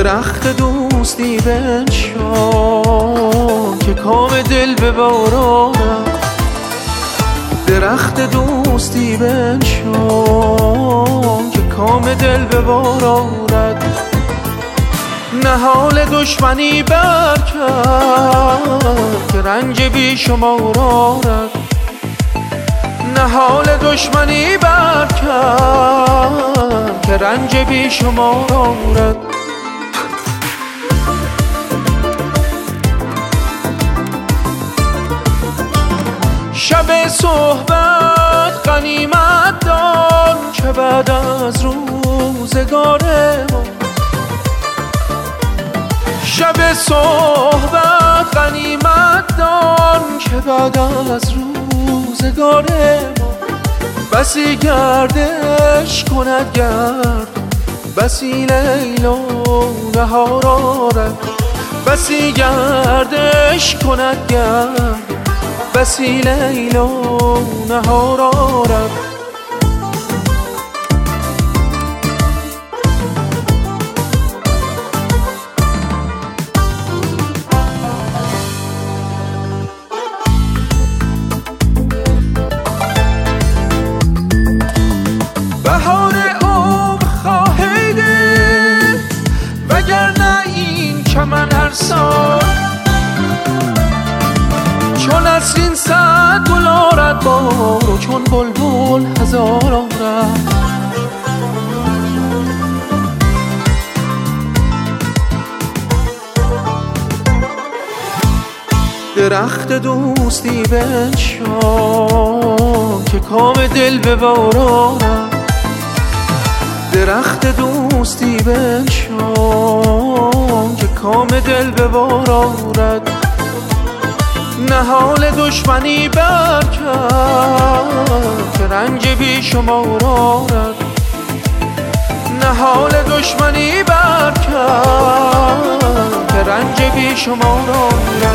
درخت دوستی بنشان که کام دل ببارانم. درخت دوستی بنشان که کام دل ببارد. نهال دشمنی برکرد که رنج بی شمار آرد. نهال دشمنی برکرد که رنج بی شمار آرد. شب صحبت غنیمت دان که بعد از روزگار ما. شب صحبت غنیمت دان که بعد از روزگار ما. بسی گردش کند گرد، بسی لیل و نهار آرد. بسی گردش کند گرد، بسی لیل و نهار آرد. بهار عمر خواهیده وگرنه این چمن هر سال. چون نسرین صد گل آرد بار و چون بلبل هزار آرد. درخت دوستی بنشان که کام دل ببارانم. درخت دوستی بنشان که کام دل ببارد. نهال دشمنی برکرد که رنج بی شمار آرد. نهال دشمنی برکرد که رنج بی شمار آرد.